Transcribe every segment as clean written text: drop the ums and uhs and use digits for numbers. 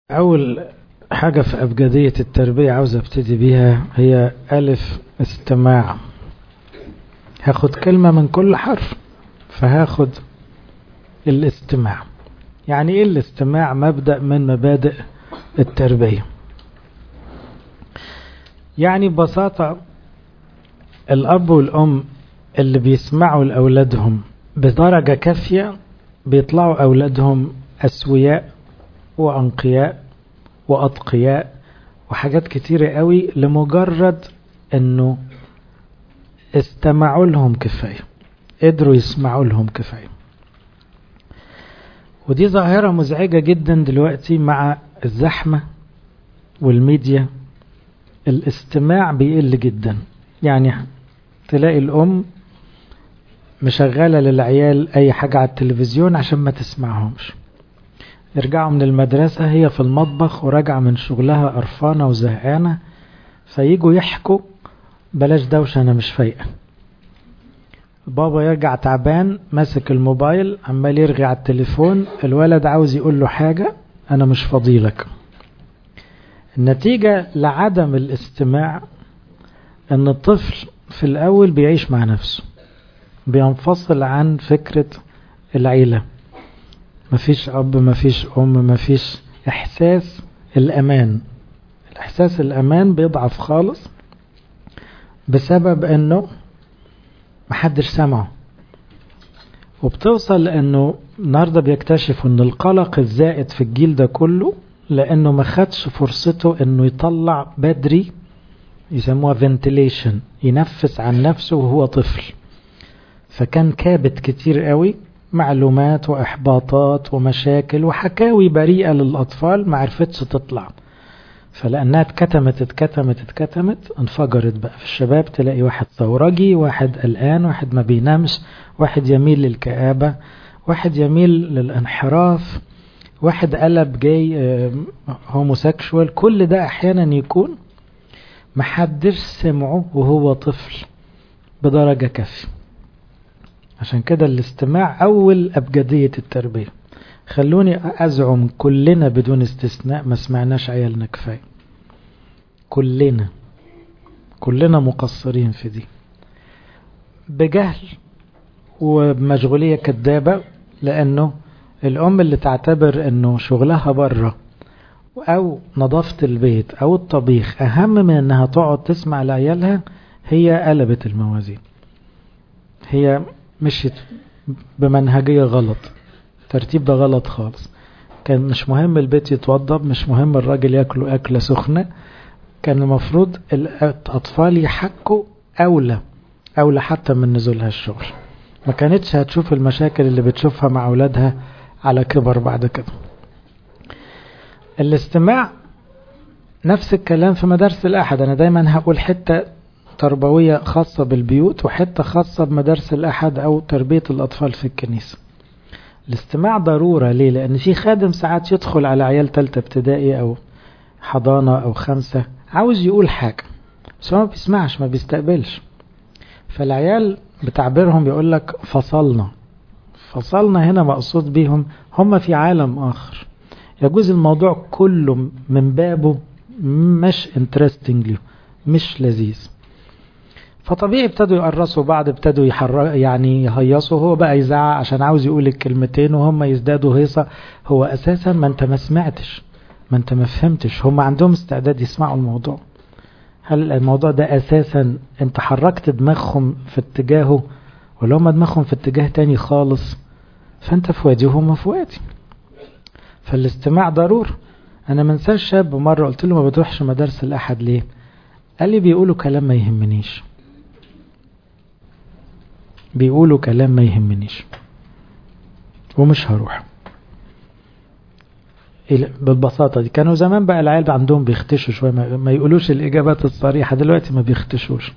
أول حاجة في أبجدية التربية عاوز أبتدي بيها هي ألف استماع. هاخد كلمة من كل حرف فهاخد الاستماع. يعني إيه الاستماع؟ مبدأ من مبادئ التربية. يعني ببساطة الأب والأم اللي بيسمعوا لأولادهم بدرجة كافية بيطلعوا أولادهم أسوياء وأنقياء وأتقياء وحاجات كتيرة قوي لمجرد أنه استمعوا لهم كفاية، قدروا يسمعوا لهم كفاية. ودي ظاهرة مزعجة جدا دلوقتي مع الزحمة والميديا. الاستماع بيقل جدا، يعني تلاقي الأم مشغلة للعيال أي حاجة على التلفزيون عشان ما تسمعهمش. يرجعوا من المدرسة هي في المطبخ وراجعة من شغلها قرفانة وزهقانة، فييجوا يحكوا بلاش دوشة أنا مش فايقة. بابا يرجع تعبان ماسك الموبايل عمال يرغي على التليفون، الولد عاوز يقول له حاجة أنا مش فضيلك. النتيجة لعدم الاستماع أن الطفل في الأول بيعيش مع نفسه، بينفصل عن فكرة العيلة. مفيش أب، مفيش أم، مفيش إحساس الأمان. الإحساس الأمان بيضعف خالص بسبب أنه محدش سمعه. وبتوصل لأنه النهاردة بيكتشفوا أن القلق الزائد في الجيل ده كله لأنه ما خدش فرصته أنه يطلع بدري، يسموها ventilation، ينفس عن نفسه وهو طفل. فكان كابت كتير قوي معلومات وإحباطات ومشاكل وحكاوي بريئة للأطفال ما عرفتش تطلع، فلأنها اتكتمت انفجرت بقى في الشباب. تلاقي واحد ثورجي، واحد قلقان، واحد ما بينامش، واحد يميل للكآبة، واحد يميل للانحراف، واحد قلب جاي هوموسيكشوال. كل ده أحيانا يكون محدش سمعه وهو طفل بدرجة كافية. عشان كده الاستماع أول أبجدية التربية. خلوني أزعم كلنا بدون استثناء ما سمعناش عيالنا كفاية. كلنا مقصرين في دي بجهل وبمشغولية كدابة، لأنه الأم اللي تعتبر أنه شغلها بره أو نظافة البيت أو الطبيخ أهم من أنها تقعد تسمع لعيالها، هي قلبت الموازين. هي مشيت بمنهجية غلط، ترتيب ده غلط خالص. كان مش مهم البيت يتوضب، مش مهم الراجل ياكلوا أكلة سخنة. كان المفروض الأطفال يحكوا أولى حتى من نزولها الشغل. ما كانتش هتشوف المشاكل اللي بتشوفها مع أولادها على كبر بعد كده. الاستماع نفس الكلام في مدارس الأحد. أنا دايما هقول حتة تربوية خاصة بالبيوت وحتة خاصة بمدارس الأحد أو تربية الأطفال في الكنيسة. الاستماع ضرورة. ليه؟ لأن في خادم ساعات يدخل على عيال تالتة ابتدائي أو حضانة أو 5 عاوز يقول حاجة بس ما بيسمعش، ما بيستقبلش. فالعيال بتعبيرهم بيقول لك فصلنا هنا مقصود بيهم هم في عالم آخر. يجوز الموضوع كله من بابه مش interesting، مش لذيذ. فطبيعي ابتدوا يقرصوا بعض، ابتدوا يعني يهيصوا، هو بقى يزعق عشان عاوز يقول الكلمتين وهم يزدادوا هيصة. هو أساسا ما انت ما سمعتش، ما انت ما فهمتش. هم عندهم استعداد يسمعوا الموضوع. هل الموضوع ده أساسا انت حركت دماغهم في اتجاهه ولا هم دماغهم في اتجاه تاني خالص؟ فانت في وادي وهم في وادي. فالاستماع ضرور. انا منساش شاب مرة قلت له ما بتروحش مدارس الأحد ليه؟ قال لي بيقولوا كلام ما يهمنيش. بيقولوا كلام ما يهمنيش ومش هروح. بالبساطة دي. كانوا زمان بقى العيال عندهم بيختشوا شوية، ما يقولوش الإجابات الصريحة. دلوقتي ما بيختشوش.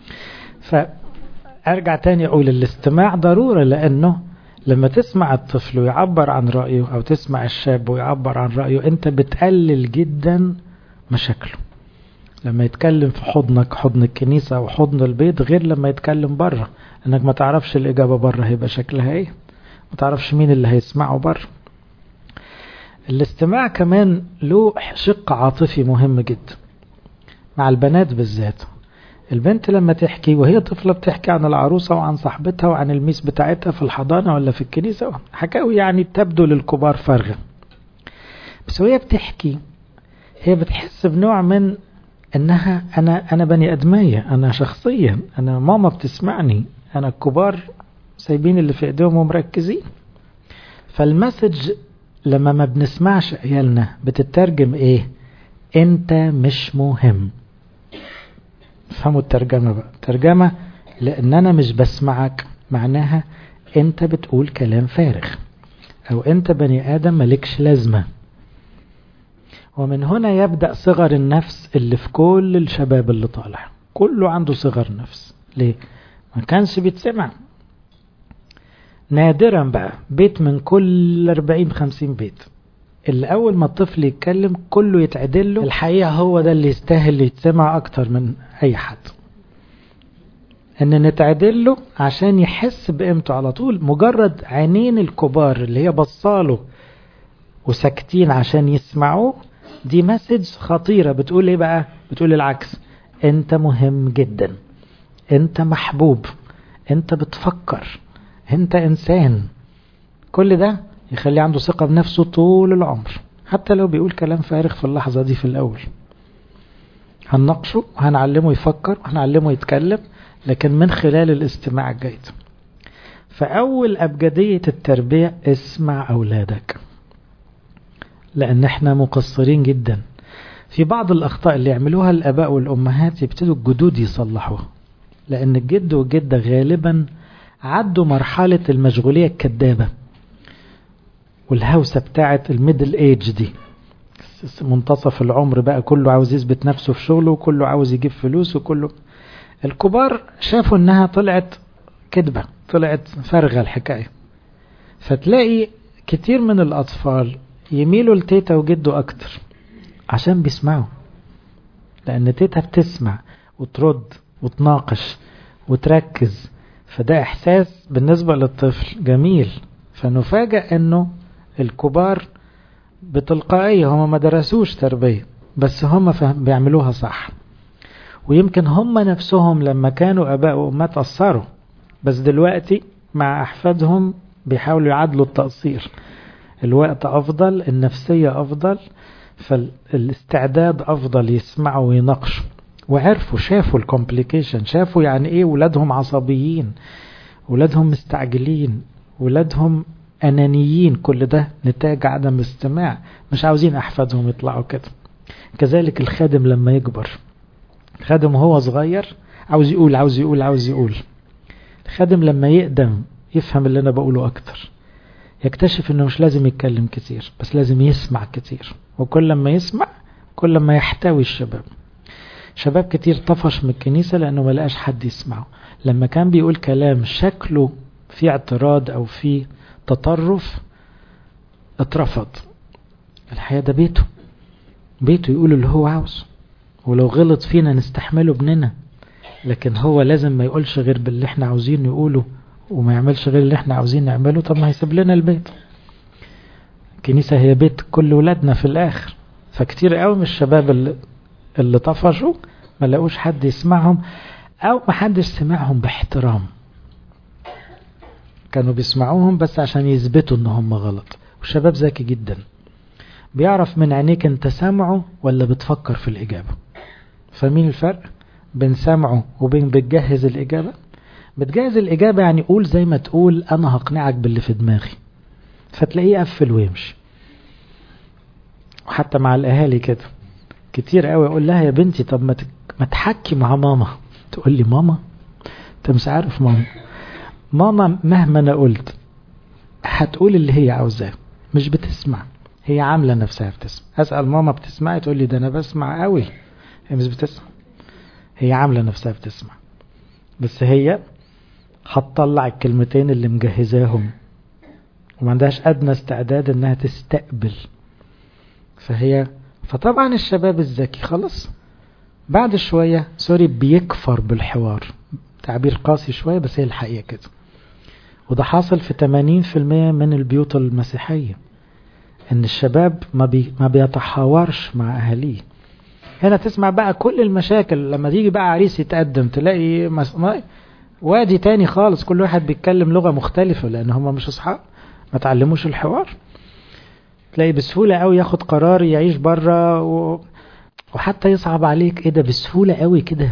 فأرجع تاني أقول الاستماع ضرورة، لأنه لما تسمع الطفل ويعبر عن رأيه أو تسمع الشاب ويعبر عن رأيه أنت بتقلل جدا مشاكله. لما يتكلم في حضنك، حضن الكنيسة أو حضن البيت، غير لما يتكلم بره، أنك ما تعرفش الإجابة بره هيبقى شكلها إيه، ما تعرفش مين اللي هيسمعه بره. الاستماع كمان له شق عاطفي مهم جدا مع البنات بالذات. البنت لما تحكي وهي طفلة بتحكي عن العروسة وعن صاحبتها وعن الميس بتاعتها في الحضانة ولا في الكنيسة، حكاوي يعني تبدو للكبار فارغة، بس وهي بتحكي هي بتحس بنوع من انها انا بني ادمية، انا شخصيا، انا ماما بتسمعني، انا الكبار سايبين اللي في ايديهم ومركزين. فالمسج لما ما بنسمعش عيالنا بتترجم ايه؟ انت مش مهم. فهموا الترجمة بقى. ترجمة لان انا مش بسمعك معناها انت بتقول كلام فارغ، او انت بني ادم ملكش لازمة. ومن هنا يبدأ صغر النفس اللي في كل الشباب اللي طالع، كله عنده صغر نفس. ليه؟ ما كانش بيتسمع. نادرا بقى بيت من كل 40-50 بيت اللي اول ما الطفل يتكلم كله يتعدل له. الحقيقة هو ده اللي يستاهل يتسمع اكتر من اي حد، ان نتعدل له عشان يحس بقيمته على طول. مجرد عينين الكبار اللي هي بصاله وساكتين عشان يسمعوه، دي مسج خطيرة. بتقول ايه بقى؟ بتقول العكس، انت مهم جدا، انت محبوب، انت بتفكر، انت انسان. كل ده يخلي عنده ثقة بنفسه طول العمر، حتى لو بيقول كلام فارغ في اللحظة دي في الاول. هنناقشه وهنعلمه يفكر وهنعلمه يتكلم، لكن من خلال الاستماع الجيد. فاول ابجدية التربية اسمع اولادك، لان احنا مقصرين جدا في بعض الاخطاء اللي يعملوها الاباء والامهات. يبتدوا الجدود يصلحوها، لان الجد والجدة غالبا عدوا مرحلة المشغولية الكدابة والهوسة بتاعة الميدل ايج دي، منتصف العمر بقى، كله عاوز يثبت نفسه في شغله وكله عاوز يجيب فلوس وكله. الكبار شافوا انها طلعت كدبة، طلعت فارغة الحكاية. فتلاقي كتير من الاطفال يميلوا لتيتا وجده اكتر عشان بيسمعوا، لان تيتا بتسمع وترد وتناقش وتركز، فده احساس بالنسبة للطفل جميل. فنفاجأ انه الكبار بتلقائية هم ما درسوش تربية، بس هم بيعملوها صح. ويمكن هم نفسهم لما كانوا اباء وامات قصروا، بس دلوقتي مع احفادهم بيحاولوا يعادلوا التقصير. الوقت افضل، النفسية افضل، فالاستعداد افضل يسمعوا ويناقشوا. وعرفوا، شافوا الكومبليكيشن، شافوا يعني ايه ولادهم عصبيين، ولادهم مستعجلين، ولادهم انانيين. كل ده نتاج عدم استماع، مش عاوزين احفادهم يطلعوا كده. كذلك الخادم لما يكبر، الخادم وهو صغير عاوز يقول عاوز يقول عاوز يقول. الخادم لما يقدم يفهم اللي انا بقوله اكتر، يكتشف انه مش لازم يتكلم كتير، بس لازم يسمع كتير. وكل ما يسمع كل ما يحتوي الشباب. شباب كتير طفش من الكنيسة لانه ما لقاش حد يسمعه. لما كان بيقول كلام شكله في اعتراض او في تطرف اترفض. الحقيقة ده بيته يقول اللي هو عاوز، ولو غلط فينا نستحمله ابننا، لكن هو لازم ما يقولش غير باللي احنا عاوزين نقوله وما يعملش غير اللي احنا عاوزين نعمله. طب ما يسيب لنا البيت. الكنيسة هي بيت كل ولادنا في الاخر. فكتير قوي من الشباب اللي طفشوا ما لقوش حد يسمعهم، او ما حدش سمعهم باحترام. كانوا بيسمعوهم بس عشان يثبتوا ان هم غلط. والشباب ذكي جدا، بيعرف من عينيك انت سامعه ولا بتفكر في الاجابة. فاهمين الفرق بين سامعه وبين بتجهز الاجابة؟ بتجهز الاجابة يعني قول زي ما تقول انا هقنعك باللي في دماغي، فتلاقيه قفل ويمشي. وحتى مع الاهالي كده كتير قوي اقول لها يا بنتي طب ما تحكي مع ماما، تقول لي ماما؟ انت مش عارف ماما مهما انا قلت هتقول اللي هي عاوزاه، مش بتسمع. هي عاملة نفسها بتسمع. اسأل ماما بتسمعي؟ تقول لي ده انا بسمع قوي. هي مش بتسمع، هي عاملة نفسها بتسمع، بس هي هتطلع الكلمتين اللي مجهزاهم وما عندهاش ادنى استعداد انها تستقبل. فطبعا الشباب الذكي خلاص بعد شوية بيكفر بالحوار. تعبير قاسي شوية بس هي الحقيقة كده. وده حاصل في 80% من البيوت المسيحية. ان الشباب ما بيتحاورش مع اهاليه. هنا تسمع بقى كل المشاكل، لما تيجي بقى عريس يتقدم تلاقي وادي تاني خالص، كل واحد بيتكلم لغة مختلفة لان هم مش اصحاب، ما تعلموش الحوار. تلاقي بسهولة قوي ياخد قرار يعيش بره وحتى يصعب عليك، ايه ده بسهولة قوي كده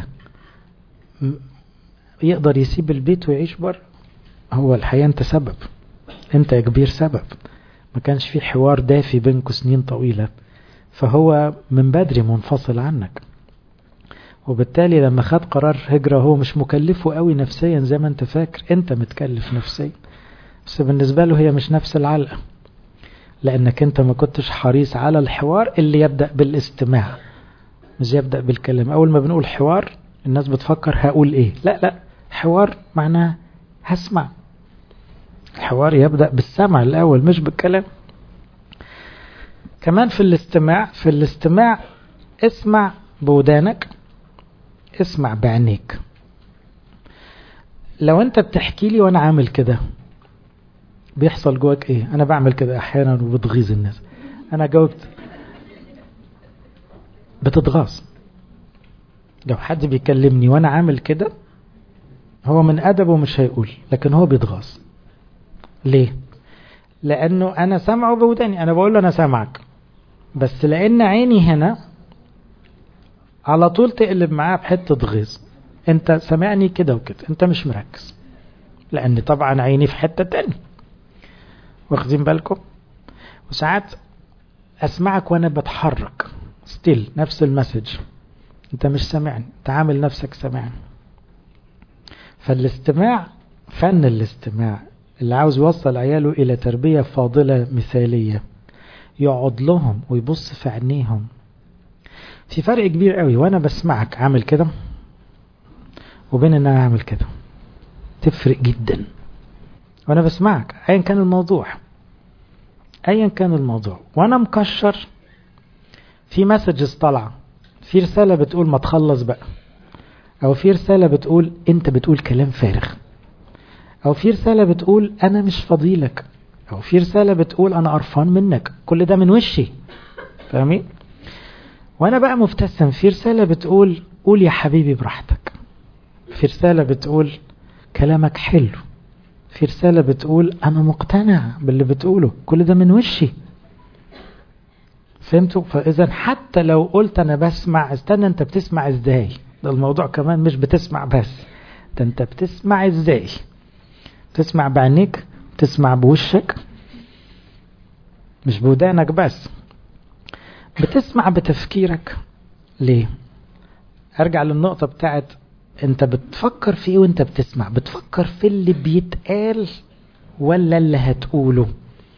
يقدر يسيب البيت ويعيش بره. هو الحقيقة انت سبب، انت يا كبير سبب، ما كانش في حوار دافي بينكم سنين طويلة، فهو من بدري منفصل عنك. وبالتالي لما خد قرار هجرة هو مش مكلفه قوي نفسيا زي ما انت فاكر، انت متكلف نفسيا، بس بالنسبة له هي مش نفس العلقة، لانك انت ما كنتش حريص على الحوار اللي يبدأ بالاستماع مش يبدأ بالكلام. اول ما بنقول حوار الناس بتفكر هقول ايه، لا حوار معناه هسمع. الحوار يبدأ بالسمع الاول مش بالكلام. كمان في الاستماع اسمع بودانك، اسمع بعينيك. لو انت بتحكي لي وانا عامل كده بيحصل جواك ايه؟ انا بعمل كده احيانا وبتغيظ الناس. انا جاوبت بتتغاظ. لو حد بيكلمني وانا عامل كده هو من ادبه مش هيقول، لكن هو بيتغاظ. ليه؟ لانه انا سامعه بوداني، انا بقول له انا سامعك، بس لان عيني هنا على طول تقلب معاه بحته غيظ. انت سامعني كده وكده، انت مش مركز، لان طبعا عيني في حته تانية. واخدين بالكم؟ وساعات اسمعك وانا بتحرك ستيل نفس المسج، انت مش سامعني، انت عامل نفسك سامعني. فالاستماع فن الاستماع اللي عاوز يوصل عياله الى تربية فاضلة مثالية يقعد لهم ويبص في عينيهم. في فرق كبير قوي وانا بسمعك عامل كده وبين ان انا اعمل كده، تفرق جدا. وانا بسمعك ايا كان الموضوع وانا مكشر، في مسجز طالعه، في رسالة بتقول ما تخلص بقى، او في رسالة بتقول انت بتقول كلام فارغ، او في رسالة بتقول انا مش فضيلك، او في رسالة بتقول انا قرفان منك. كل ده من وشي، فاهمين؟ وانا بقى مبتسم، في رسالة بتقول قول يا حبيبي براحتك، في رسالة بتقول كلامك حلو، في رسالة بتقول انا مقتنع باللي بتقوله. كل ده من وشي، فهمتوا؟ فاذا حتى لو قلت انا بسمع، استنى انت بتسمع ازاي؟ ده الموضوع كمان مش بتسمع بس، ده انت بتسمع ازاي؟ بتسمع بعينيك، بتسمع بوشك، مش بودانك بس، بتسمع بتفكيرك. ليه؟ ارجع للنقطة بتاعت انت بتفكر في ايه وانت بتسمع؟ بتفكر في اللي بيتقال ولا اللي هتقوله؟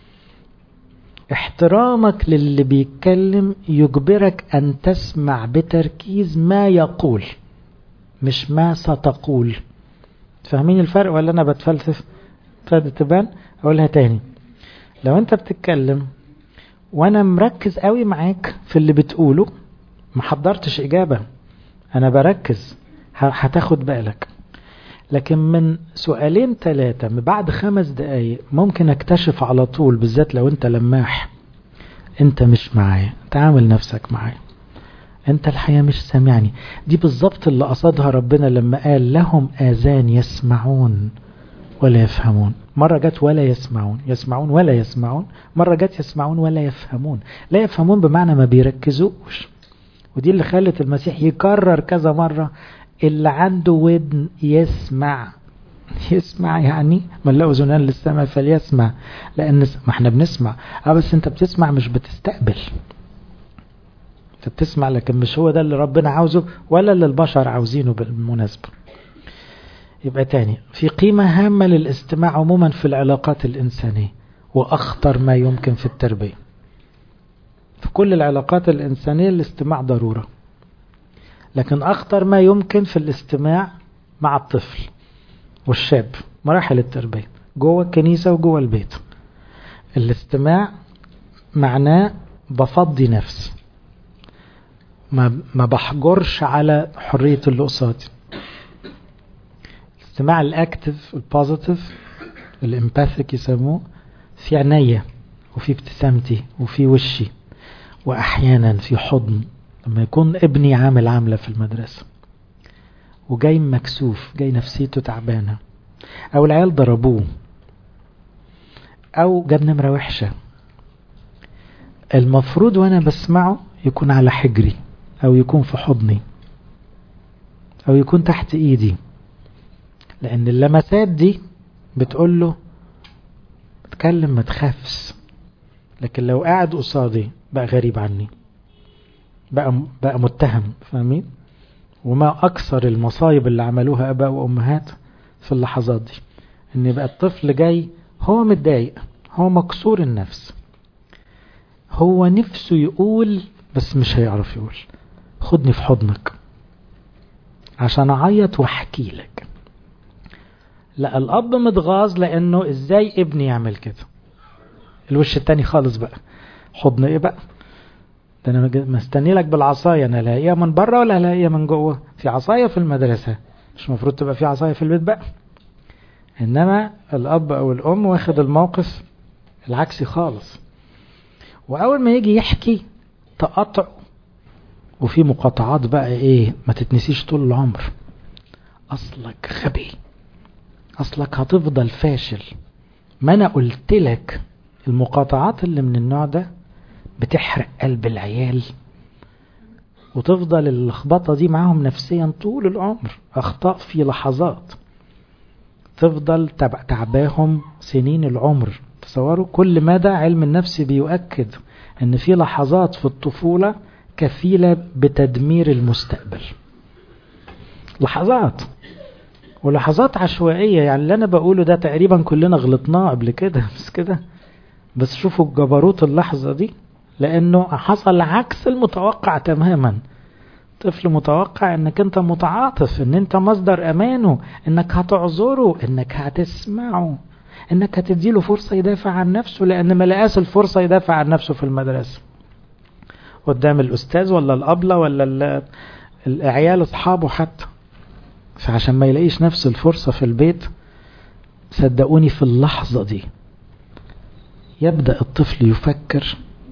احترامك للي بيتكلم يجبرك ان تسمع بتركيز ما يقول مش ما ستقول. فاهمين الفرق ولا انا بتفلسف؟ تبان؟ اقولها تاني. لو انت بتتكلم وانا مركز قوي معاك في اللي بتقوله، ما حضرتش اجابة، انا بركز، هتاخد بالك. لكن من سؤالين 3 بعد 5 دقايق ممكن اكتشف على طول، بالذات لو انت لماح، انت مش معايا، تعامل نفسك معايا، انت الحقيقة مش سامعني. دي بالضبط اللي قصدها ربنا لما قال لهم آذان يسمعون ولا يفهمون. مرة جت ولا يسمعون، يسمعون ولا يسمعون، مرة جت يسمعون ولا يفهمون. لا يفهمون بمعنى ما بيركزوش، ودي اللي خلت المسيح يكرر كذا مرة اللي عنده ودن يسمع. يسمع يعني من له أذنان للسمع فليسمع، لأن ما احنا بنسمع بس انت بتسمع مش بتستقبل. انت بتسمع لكن مش هو ده اللي ربنا عاوزه ولا اللي البشر عاوزينه بالمناسبة. يبقى تاني، في قيمة هامة للاستماع عموما في العلاقات الإنسانية، وأخطر ما يمكن في التربية. في كل العلاقات الإنسانية الاستماع ضرورة، لكن أخطر ما يمكن في الاستماع مع الطفل والشاب، مراحل التربية جوه الكنيسة وجوه البيت. الاستماع معناه بفضي نفسي، ما بحجرش على حرية اللي قصادي. الاستماع الاكتف البوزيتيف الامباثيك يسموه، في عناية وفي ابتسامتي وفي وشي، وأحيانا في حضن لما يكون ابني عامل عاملة في المدرسة وجاي مكسوف، جاي نفسيته تعبانة، أو العيال ضربوه، أو جاب نمرة وحشة، المفروض وأنا بسمعه يكون على حجري، أو يكون في حضني، أو يكون تحت إيدي، لأن اللمسات دي بتقول له اتكلم ما تخافش. لكن لو قاعد قصادي بقى غريب عني، بقى متهم. فاهمين؟ وما أكثر المصايب اللي عملوها أباء وأمهات في اللحظات دي، إن يبقى الطفل جاي هو متضايق، هو مكسور النفس، هو نفسه يقول بس مش هيعرف يقول خدني في حضنك عشان أعيط وأحكي لك. لا، الأب متغاظ لأنه إزاي ابني يعمل كده. الوش التاني خالص بقى، حضن إيه بقى؟ ده أنا مستني لك بالعصاية، أنا لاقيها من بره ولا لاقيها من جوه؟ في عصاية في المدرسة، مش مفروض تبقى في عصاية في البيت بقى. إنما الأب أو الأم واخد الموقف العكسي خالص، وأول ما يجي يحكي تقطع، وفي مقاطعات بقى إيه ما تتنسيش طول العمر. أصلك غبي، أصلك هتفضل فاشل، ما أنا قلت لك. المقاطعات اللي من النوع ده بتحرق قلب العيال، وتفضل اللخبطة دي معاهم نفسيا طول العمر. أخطاء في لحظات تفضل تعباهم سنين العمر. تصوروا كل مدى علم النفس بيؤكد أن في لحظات في الطفولة كفيلة بتدمير المستقبل. لحظات، ولحظات عشوائية. يعني اللي أنا بقوله ده تقريبا كلنا غلطناه قبل كده، بس كده. بس شوفوا جبروت اللحظة دي، لأنه حصل عكس المتوقع تماما. طفل متوقع أنك أنت متعاطف، أن أنت مصدر أمانه، أنك هتعذره، أنك هتسمعه، أنك هتديله فرصة يدافع عن نفسه، لأن ما لقاش الفرصة يدافع عن نفسه في المدرسة قدام الأستاذ ولا الأبلة ولا العيال أصحابه حتى. فعشان ما يلاقيش نفس الفرصة في البيت، صدقوني في اللحظة دي يبدأ الطفل يفكر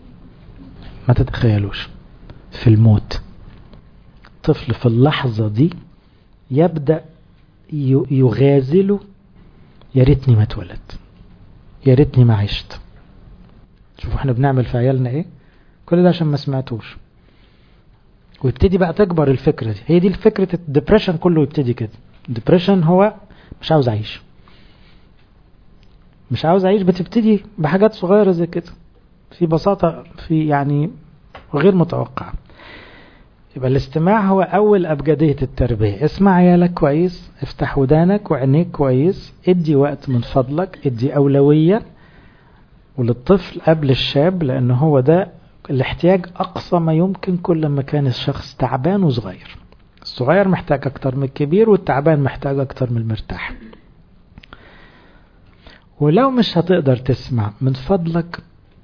ما تتخيلوش في الموت. الطفل في اللحظة دي يبدأ يغازله، يا ريتني ما اتولدت، يا ريتني ما عشت. شوفوا احنا بنعمل في عيالنا ايه، كل ده عشان ما سمعتوش. ويبتدي بقى تكبر الفكرة دي. هي دي الفكرة الدبريشن كله يبتدي كده. الدبريشن هو مش عاوز اعيش، مش عاوز اعيش. بتبتدي بحاجات صغيرة زي كده، في بساطة، في يعني غير متوقع. يبقى الاستماع هو اول ابجدية التربية. اسمع عيالك كويس، افتح ودانك وعينيك كويس، ادي وقت من فضلك، ادي اولوية وللطفل قبل الشاب، لان هو ده الاحتياج اقصى ما يمكن. كل ما كان الشخص تعبان وصغير، الصغير محتاج اكتر من الكبير، والتعبان محتاج اكتر من المرتاح. ولو مش هتقدر تسمع، من فضلك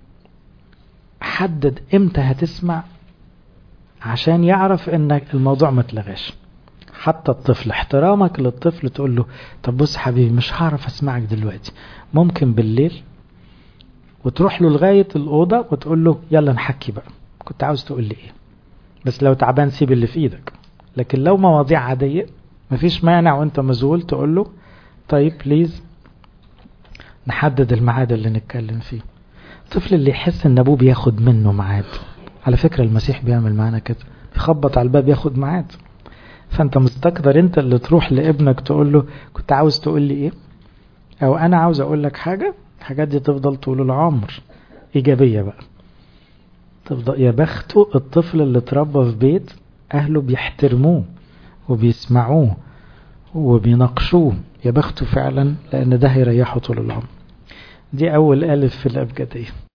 حدد امتى هتسمع عشان يعرف انك الموضوع ما اتلغاش. حتى الطفل، احترامك للطفل تقول له طب بص حبيبي مش هعرف اسمعك دلوقتي، ممكن بالليل. وتروح له لغاية الأوضة وتقول له يلا نحكي بقى، كنت عاوز تقول لي ايه؟ بس لو تعبان سيب اللي في ايدك. لكن لو مواضيع عادية مفيش مانع وانت مزول تقول له طيب بليز نحدد الميعاد اللي نتكلم فيه. الطفل اللي يحس ان ابوه بياخد منه ميعاد، على فكرة المسيح بيعمل معانا كده، يخبط على الباب ياخد ميعاد. فانت مستقدر انت اللي تروح لابنك تقول له كنت عاوز تقول لي ايه، او انا عاوز اقول لك حاجة. الحاجات دي تفضل طول العمر ايجابية بقى. تفضل. يا بخته الطفل اللي اتربى في بيت اهله بيحترموه وبيسمعوه وبيناقشوه، يا بخته فعلا، لان ده هيريحه طول العمر. دي اول الف في الابجدية.